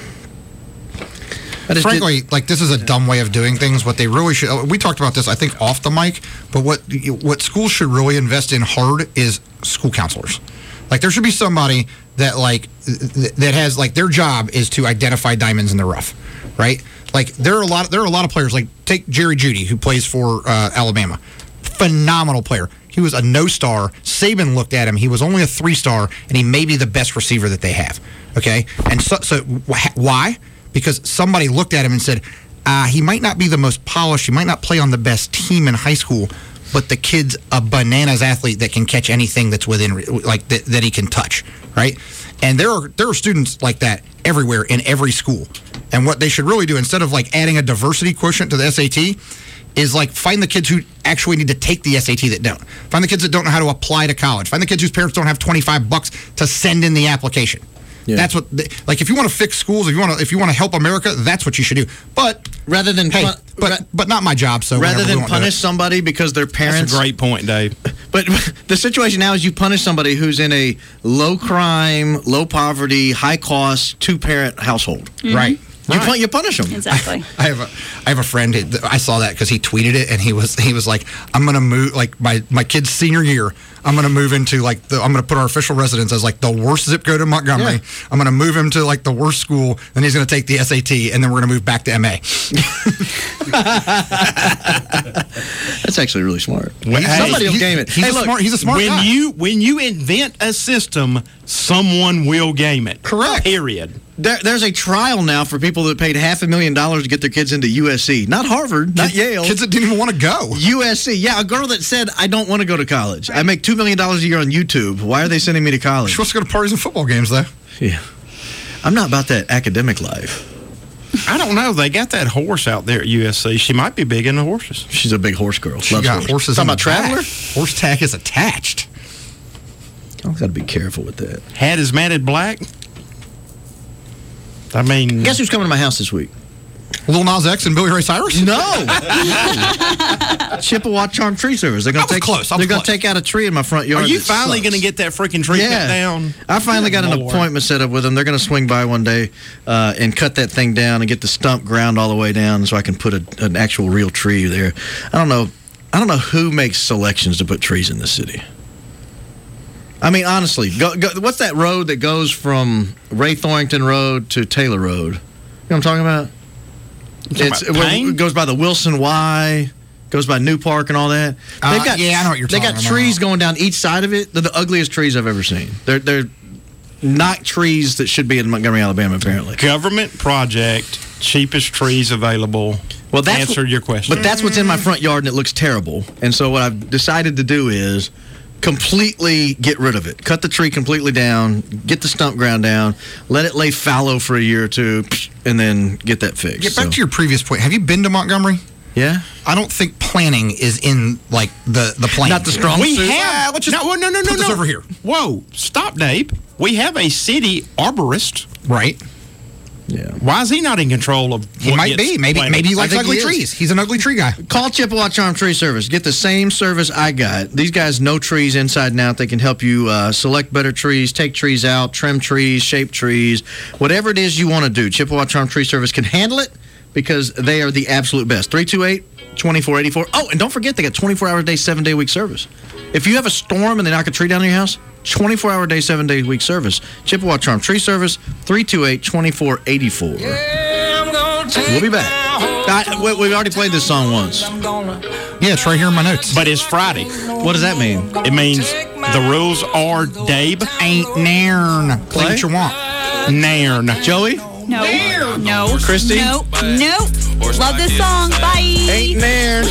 Frankly, this is a dumb way of doing things. What they really should, we talked about this, I think, off the mic, but what schools should really invest in hard is school counselors. There should be somebody that, that has, their job is to identify diamonds in the rough, right? There are a lot of players, take Jerry Jeudy, who plays for Alabama. Phenomenal player. He was a no-star. Saban looked at him. He was only a 3-star, and he may be the best receiver that they have, okay? And so why? Because somebody looked at him and said, he might not be the most polished, he might not play on the best team in high school, but the kid's a bananas athlete that can catch anything that's within, that he can touch, right? And there are students like that everywhere in every school. And what they should really do, instead of adding a diversity quotient to the SAT, is find the kids who actually need to take the SAT that don't. Find the kids that don't know how to apply to college. Find the kids whose parents don't have $25 to send in the application. Yeah. That's what, if you want to fix schools, if you want to help America, that's what you should do. But rather than, but not my job. So rather than punish somebody because their parents. That's a great point, Dave. But the situation now is you punish somebody who's in a low crime, low poverty, high cost 2-parent household, right? You punish them. Exactly. I have a friend. I saw that because he tweeted it, and he was like, "I'm gonna move like my kid's senior year. I'm gonna move into I'm gonna put our official residence as like the worst zip code in Montgomery. Yeah. I'm gonna move him to like the worst school. Then he's gonna take the SAT, and then we're gonna move back to MA." That's actually really smart. Somebody will game it. He's a smart guy. When you invent a system, someone will game it. Correct. Period. There's a trial now for people that paid $500,000 to get their kids into USC. Not Harvard, not Yale. Kids that didn't even want to go. USC. Yeah, a girl that said, I don't want to go to college. I make $2 million a year on YouTube. Why are they sending me to college? She wants to go to parties and football games, though. Yeah. I'm not about that academic life. I don't know. They got that horse out there at USC. She might be big into horses. She's a big horse girl. She got horses. Talking about Traveler? Horse tack is attached. I've got to be careful with that. Hat is matted black. I mean, guess who's coming to my house this week? Lil Nas X and Billy Ray Cyrus? No. Chippewa Charm Tree Service. They're going to take out a tree in my front yard. Are you finally going to get that freaking tree cut down? I finally got an appointment set up with them. They're going to swing by one day and cut that thing down and get the stump ground all the way down so I can put an actual real tree there. I don't know who makes selections to put trees in the city. I mean, honestly, what's that road that goes from Ray Thornton Road to Taylor Road? You know what I'm talking about? It goes by the Wilson Y, goes by New Park and all that. I know what you're talking about. They got trees going down each side of it. They're the ugliest trees I've ever seen. They're not trees that should be in Montgomery, Alabama, apparently. Government project, cheapest trees available. Well, that's answered your question. But that's what's in my front yard, and it looks terrible. And so what I've decided to do is completely get rid of it. Cut the tree completely down, get the stump ground down, let it lay fallow for a year or two, and then get that fixed. Get back to your previous point. Have you been to Montgomery? Yeah. I don't think planning is in, like, the plan. Not the strong suit? We have... let's just put this over here. Whoa. Stop, Dave. We have a city arborist. Right. Yeah. Why is he not in control of He might be. Maybe he likes ugly trees. He's an ugly tree guy. Call Chippewa Charm Tree Service. Get the same service I got. These guys know trees inside and out. They can help you select better trees, take trees out, trim trees, shape trees, whatever it is you want to do. Chippewa Charm Tree Service can handle it because they are the absolute best. 328-2484. Oh, and don't forget, they got 24-hour-a-day, 7-day-a-week service. If you have a storm and they knock a tree down in your house, 24-hour-a-day, 7-day-a-week service. Chippewa Charm Tree Service, 328-2484. We'll be back. We've already played this song once. Yeah, it's right here in my notes. But it's Friday. What does that mean? It means the rules are, Dave. Ain't nairn. Play what you want. Nairn. Joey? No. Christy? Nope. Love this song. Bye. Ain't nairn.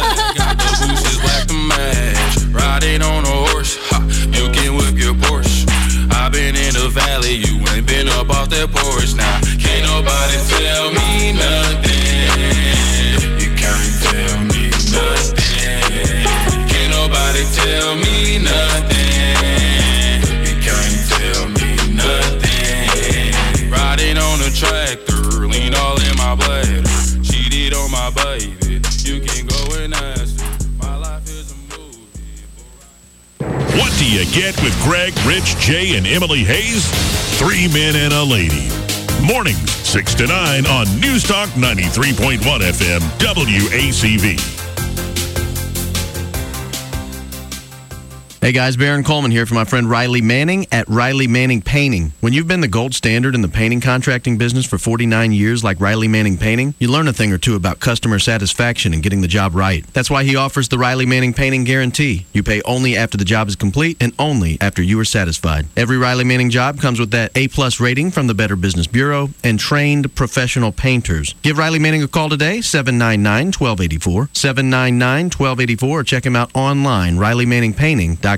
Riding on a horse, you can whip your Porsche. I've been in the valley, you ain't been up off that porch. Now, can't nobody tell me nothing. You can't tell me nothing. Can't nobody tell me nothing. You can't tell me nothing. Riding on a tractor, lean all in my bladder. Cheated on my baby, you can go and ask her. My life is a What do you get with Greg, Rich, Jay, and Emily Hayes? 3 men and a lady. Mornings, 6 to 9 on News Talk 93.1 FM, WACV. Hey guys, Baron Coleman here for my friend Riley Manning at Riley Manning Painting. When you've been the gold standard in the painting contracting business for 49 years like Riley Manning Painting, you learn a thing or two about customer satisfaction and getting the job right. That's why he offers the Riley Manning Painting Guarantee. You pay only after the job is complete and only after you are satisfied. Every Riley Manning job comes with that A+ rating from the Better Business Bureau and trained professional painters. Give Riley Manning a call today, 799-1284, 799-1284, or check him out online, RileyManningPainting.com.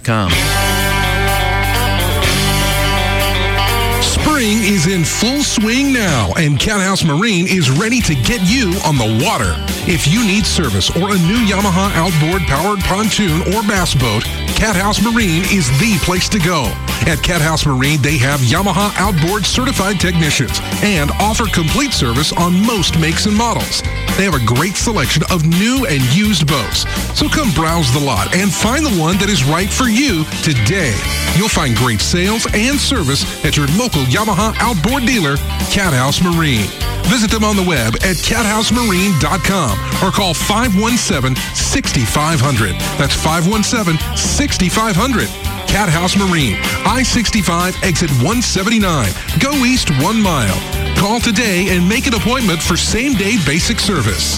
Spring is in full swing now, and Cat House Marine is ready to get you on the water. If you need service or a new Yamaha outboard powered pontoon or bass boat, Cat House Marine is the place to go. At Cat House Marine, they have Yamaha outboard certified technicians and offer complete service on most makes and models. They have a great selection of new and used boats. So come browse the lot and find the one that is right for you today. You'll find great sales and service at your local Yamaha Yamaha outboard dealer, Cathouse Marine. Visit them on the web at cathousemarine.com or call 517-6500. That's 517-6500. Cathouse Marine, I-65, exit 179. Go east 1 mile. Call today and make an appointment for same-day basic service.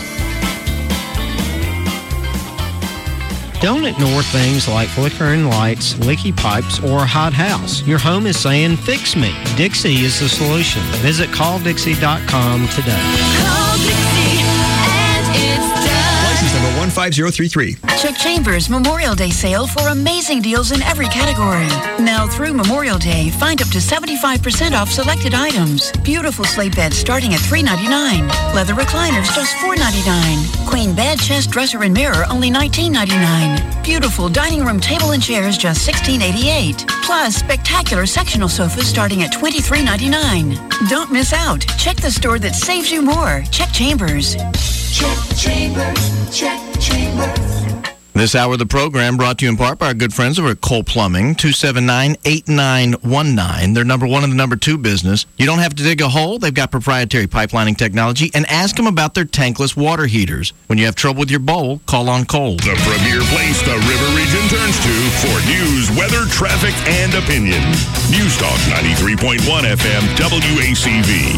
Don't ignore things like flickering lights, leaky pipes, or a hot house. Your home is saying, fix me. Dixie is the solution. Visit calldixie.com today. Call Dixie and it's done. License number 15033. Chuck Chambers Memorial Day sale for amazing deals in every category. Now through Memorial Day, find up to 75% off selected items. Beautiful sleep beds starting at $3.99. Leather recliners just $4.99. Queen bed, chest, dresser, and mirror only $19.99. Beautiful dining room table and chairs just $16.88. Plus spectacular sectional sofas starting at $23.99. Don't miss out. Check the store that saves you more. Check Chambers. Check Chambers. Check Chambers. This hour of the program brought to you in part by our good friends over at Cole Plumbing, 279-8919. They're number one in the number two business. You don't have to dig a hole. They've got proprietary pipelining technology. And ask them about their tankless water heaters. When you have trouble with your bowl, call on Cole. The premier place the River Region turns to for news, weather, traffic, and opinion. News Talk 93.1 FM WACV.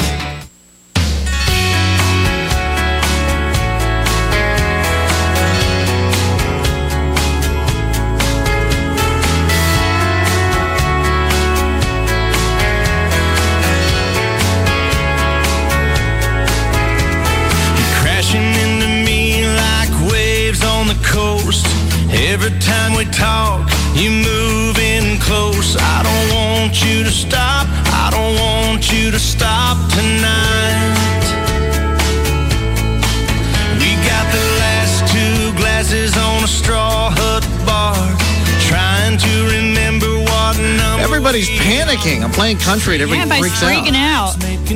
Every time we talk, you move in close. I don't want you to stop. I don't want you to stop tonight. We got the last 2 glasses on a straw hut bar, trying to remember what number. Everybody's panicking. I'm playing country and everybody freaks out. Freaking out.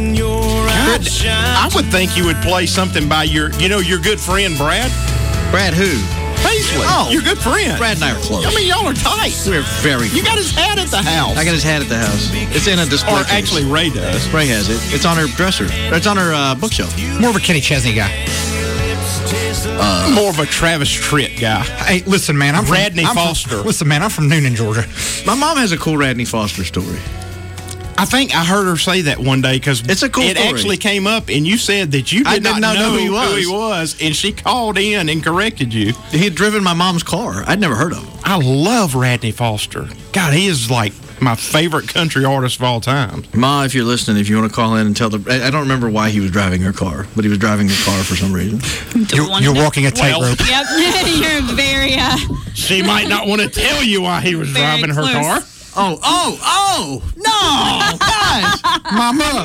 I would think you would play something by your good friend Brad. Brad who? Paisley. Oh, your good friend. Brad and I are close. I mean, y'all are tight. We're very close. You got his hat at the house. I got his hat at the house. It's in a display Or actually, Ray does. Ray has it. It's on her dresser. It's on her bookshelf. More of a Kenny Chesney guy. More of a Travis Tritt guy. Hey, listen, man. I'm Radney Foster. Listen, man. I'm from Noonan, Georgia. My mom has a cool Radney Foster story. I think I heard her say that one day because it's a cool it story. Actually came up and you said that you did not know who he was, and she called in and corrected you. He had driven my mom's car. I'd never heard of him. I love Radney Foster. God, he is like my favorite country artist of all time. Ma, if you're listening, if you want to call in and tell I don't remember why he was driving her car, but he was driving her car for some reason. You're walking a tightrope. Yep, you're very. She might not want to tell you why he was driving her car. Oh, no, guys. Mama.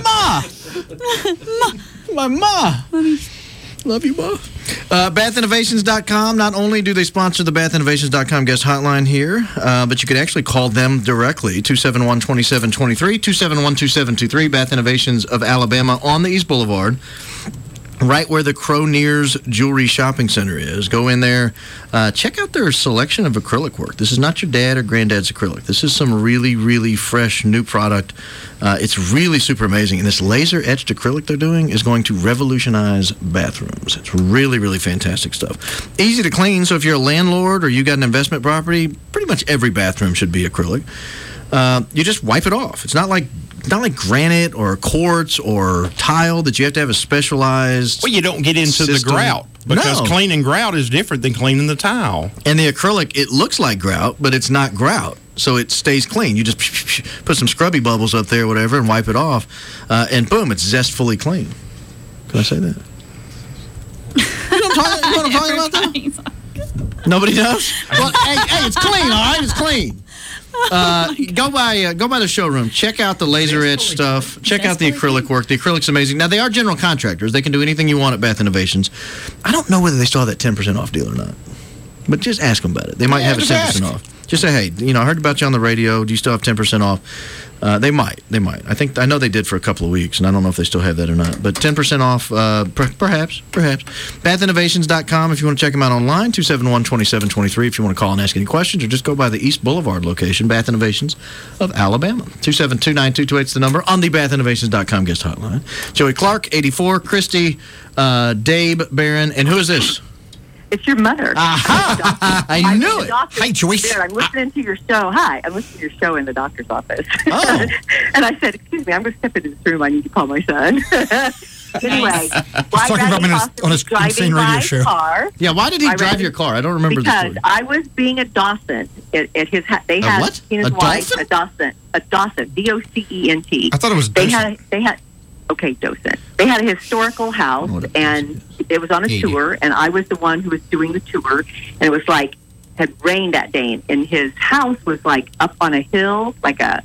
My ma. Love you, Ma. BathInnovations.com. Not only do they sponsor the BathInnovations.com guest hotline here, but you could actually call them directly, 271-2723, 271-2723, Bath Innovations of Alabama on the East Boulevard. Right where the Croniers Jewelry Shopping Center is. Go in there. Check out their selection of acrylic work. This is not your dad or granddad's acrylic. This is some really, really fresh new product. It's really super amazing. And this laser-etched acrylic they're doing is going to revolutionize bathrooms. It's really, really fantastic stuff. Easy to clean, so if you're a landlord or you got an investment property, pretty much every bathroom should be acrylic. You just wipe it off. It's not like granite or quartz or tile that you have to have a specialized Well, you don't get into system. the grout because cleaning grout is different than cleaning the tile. And the acrylic, it looks like grout, but it's not grout. So it stays clean. You just put some scrubby bubbles up there or whatever and wipe it off. And boom, it's zestfully clean. Can I say that? You know what I'm talking about, though? Nobody knows? Well, hey, it's clean, all right? It's clean. Go by the showroom. Check out the laser etch stuff. Check out the acrylic work. The acrylic's amazing. Now, they are general contractors. They can do anything you want at Bath Innovations. I don't know whether they still have that 10% off deal or not. But just ask them about it. They might have it 10% off. Just say, hey, I heard about you on the radio. Do you still have 10% off? They might. I know they did for a couple of weeks, and I don't know if they still have that or not. But 10% off, perhaps. BathInnovations.com if you want to check them out online. 271-2723 if you want to call and ask any questions, or just go by the East Boulevard location, Bath Innovations of Alabama. 272-9228 is the number on the BathInnovations.com guest hotline. Joey Clark, 84. Christy, Dave, Barron, and who is this? It's your mother. I knew it. Hi, Joyce. I'm listening to your show. Hi, I'm listening to your show in the doctor's office. Oh. And I said, excuse me, I'm going to step into this room. I need to call my son. Anyway, why talking about him on his insane radio show. Car, yeah, why did he drive your car? I don't remember the story. Because I was being a Dawson at his they had what? He and his wife a Dawson, Docent. I thought it was Docent. They had Docent. They had a historical house, and it was on a tour, and I was the one who was doing the tour, and it was like, had rained that day, and his house was like up on a hill, like a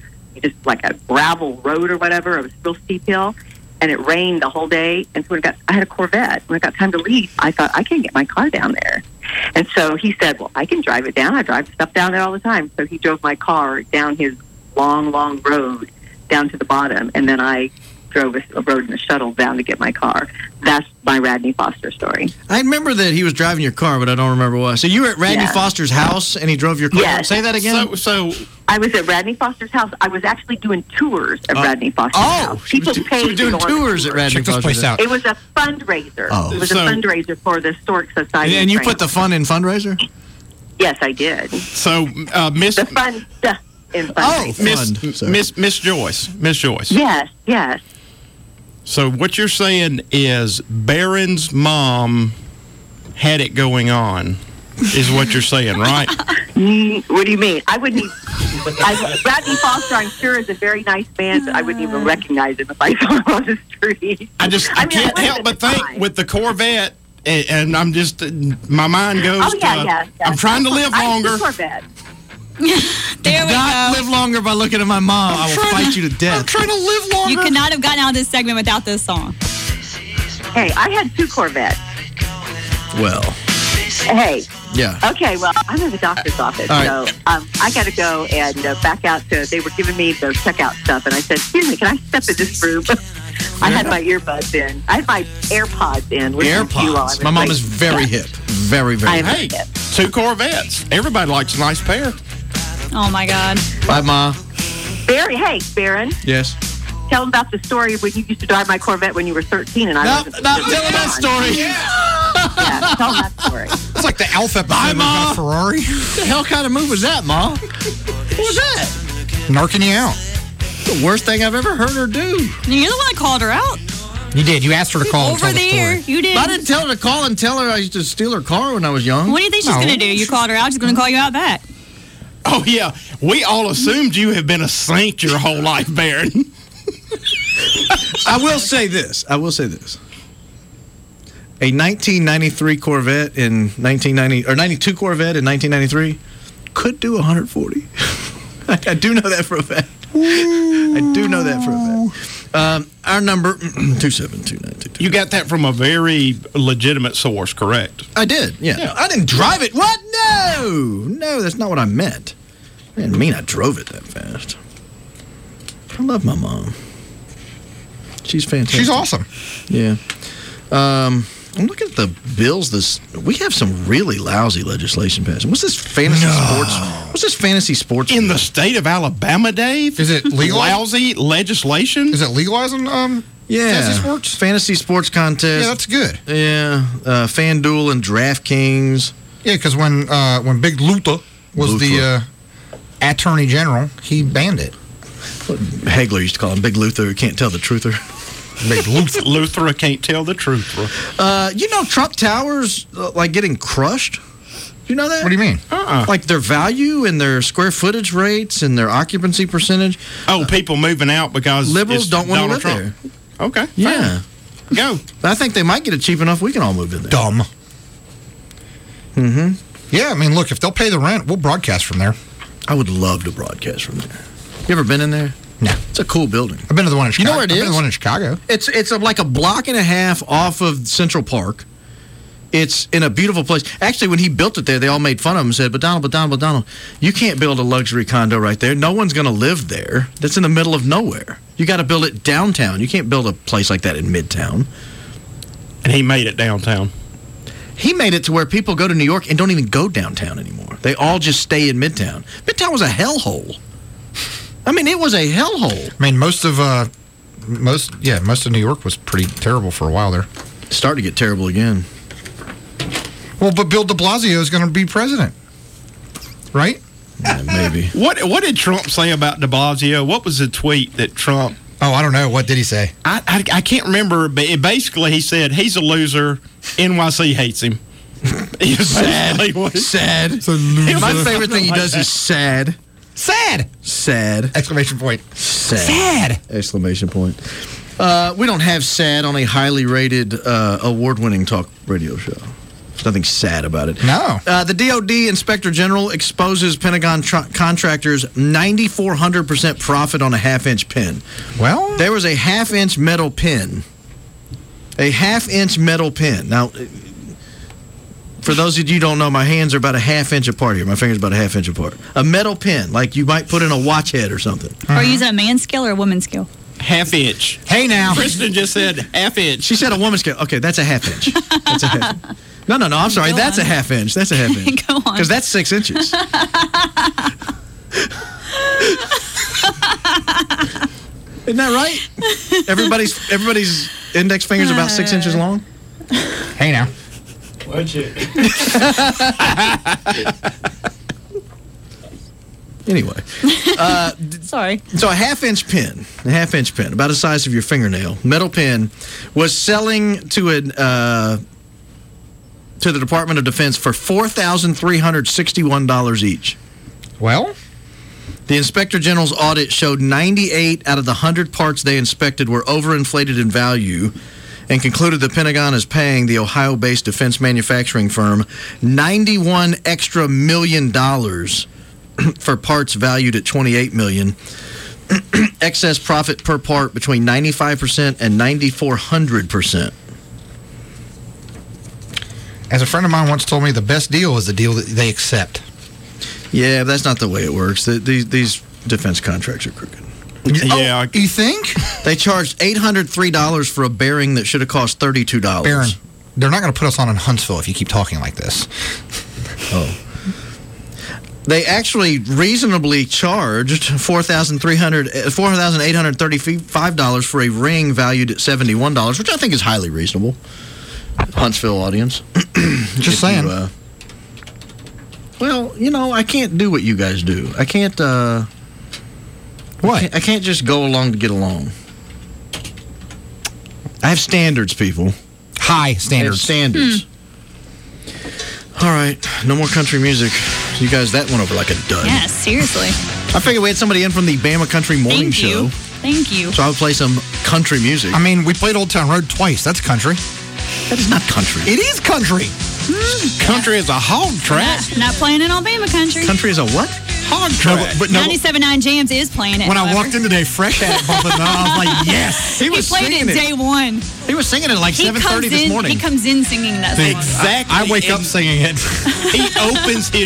gravel road or whatever. It was a real steep hill, and it rained the whole day, and so I had a Corvette. When it got time to leave, I thought, I can't get my car down there. And so he said, well, I can drive it down. I drive stuff down there all the time. So he drove my car down his long, long road down to the bottom, and then I drove a road in a shuttle down to get my car. That's my Radney Foster story. I remember that he was driving your car, but I don't remember why. So you were at Radney Foster's house, and he drove your car? Yes. Say that again? So I was at Radney Foster's house. I was actually doing tours at Radney Foster's house. People paid to doing go on tours at Radney Foster's place out. It was a fundraiser. Oh. It was a fundraiser for the Historic Society. And you put the fun in fundraiser? Yes, I did. So, Miss... The fun in fundraiser. Miss Joyce. Yes. So what you're saying is Barron's mom had it going on, is what you're saying, right? What do you mean? I wouldn't even... Radney Foster, I'm sure, is a very nice man, but I wouldn't even recognize him if I saw him on the street. I can't help but think with the Corvette, and I'm just... my mind goes I'm trying to live longer. Corvette. There we go. Live longer by looking at my mom. I will fight you to death. I'm trying to live longer. You could not have gotten out of this segment without this song. Hey, I had 2 Corvettes. Well. Hey. Yeah. Okay, well, I'm in the doctor's office, so I got to go and back out to... They were giving me the checkout stuff, and I said, excuse me, can I step in this room? I had my earbuds in. I had my AirPods in. AirPods. My mom is very hip. Very, very hip. Hey, 2 Corvettes. Everybody likes a nice pair. Oh, my God. Bye, Ma. Barron. Yes? Tell them about the story when you used to drive my Corvette when you were 13 and I wasn't. Tell them that story. Yeah, tell them that story. It's like the Alf episode about Ferrari. What the hell kind of move was that, Ma? What was that? Narking you out. The worst thing I've ever heard her do. You're the one that called her out. You did. You asked her to call and tell Over the there. story. You did. I didn't tell her to call and tell her I used to steal her car when I was young. What do you think she's going to do? You called her out. She's going to call you out back. Oh, yeah. We all assumed you have been a saint your whole life, Barron. I will say this. A 1993 Corvette in 1990, or 92 Corvette in 1993 could do 140. I do know that for a fact. Our number, 27292. You got that from a very legitimate source, correct? I did, yeah. I didn't drive it. What? No, that's not what I meant. I didn't mean I drove it that fast. I love my mom. She's fantastic. She's awesome. Yeah. I'm looking at the bills. We have some really lousy legislation passing. What's this fantasy sports? In the state of Alabama, Dave? Is it legal? Lousy legislation? Is it legalizing fantasy sports? Fantasy sports contest. Yeah, that's good. Yeah. FanDuel and DraftKings. Yeah, because when Big Luther was the attorney general, he banned it. What Hagler used to call him, Big Luther, who can't tell the truther. Big Luther. Luther can't tell the truth. You know Trump Towers, getting crushed? Do you know that? What do you mean? Like their value and their square footage rates and their occupancy percentage. Oh, people moving out because liberals don't want to live there. Okay. Yeah. Fine. Go. I think they might get it cheap enough we can all move in there. Dumb. Mm-hmm. Yeah, I mean, look, if they'll pay the rent, we'll broadcast from there. I would love to broadcast from there. You ever been in there? No. It's a cool building. I've been to the one in Chicago. You know where it is? I've been to the one in Chicago. It's like a block and a half off of Central Park. It's in a beautiful place. Actually, when he built it there, they all made fun of him and said, but Donald, you can't build a luxury condo right there. No one's going to live there. That's in the middle of nowhere. You got to build it downtown. You can't build a place like that in Midtown. And he made it downtown. He made it to where people go to New York and don't even go downtown anymore. They all just stay in Midtown. Midtown was a hellhole. I mean, it was a hellhole. I mean, most of New York was pretty terrible for a while there. It's starting to get terrible again. Well, but Bill de Blasio is going to be president, right? Yeah, maybe. What did Trump say about de Blasio? What was the tweet that Trump... Oh, I don't know. What did he say? I can't remember, but basically he said he's a loser. NYC hates him. Sad. Sad. My favorite thing he does is sad. Sad. Sad. Exclamation point. Sad. Exclamation point. We don't have sad on a highly rated, award-winning talk radio show. There's nothing sad about it. No. The DOD Inspector General exposes Pentagon contractors 9,400% profit on a half-inch pin. Well, there was a half-inch metal pin. A half-inch metal pin. Now, for those of you who don't know, my hands are about a half-inch apart here. My fingers are about a half-inch apart. A metal pin, like you might put in a watch head or something. Or use a man's scale or a woman's scale? Half inch. Hey, now. Kristen just said half inch. She said a woman's scale. Okay, that's a half inch. That's a half. No, I'm sorry. Go that's on. a half inch. That's a half inch. Go on. Because that's 6 inches. Isn't that right? Everybody's index finger's about 6 inches long. Hey, now. Watch it. Anyway. Sorry. So a half-inch pin, about the size of your fingernail, metal pin, was selling to the Department of Defense for $4,361 each. Well, the Inspector General's audit showed 98 out of the 100 parts they inspected were overinflated in value, and concluded the Pentagon is paying the Ohio-based defense manufacturing firm $91 extra million for parts valued at $28 million. Excess profit per part between 95% and 9,400%. As a friend of mine once told me, the best deal is the deal that they accept. Yeah, but that's not the way it works. These defense contracts are crooked. Yeah. You think? They charged $803 for a bearing that should have cost $32. Baron, they're not going to put us on in Huntsville if you keep talking like this. Oh. They actually reasonably charged $4,835 for a ring valued at $71, which I think is highly reasonable. Huntsville audience. Just saying. Well, I can't do what you guys do. I can't. What? I can't just go along to get along. I have standards, people. High standards. Standards. All right, no more country music. You guys, that went over like a dud. Yeah, seriously. I figured we had somebody in from the Bama Country Morning Show. Thank you. So I would play some country music. I mean, we played Old Town Road twice. That's country. That is not country. It is country. Country is a hog track. Not playing in Alabama country. Country is a what? Hog track. But 97.9 Jams is playing it. When however. I walked in today, fresh at it, bumping it, I was like, yes. He played it day one. He was singing it like 7:30 this morning. He comes in singing that song. Exactly. I wake up singing it. He opens his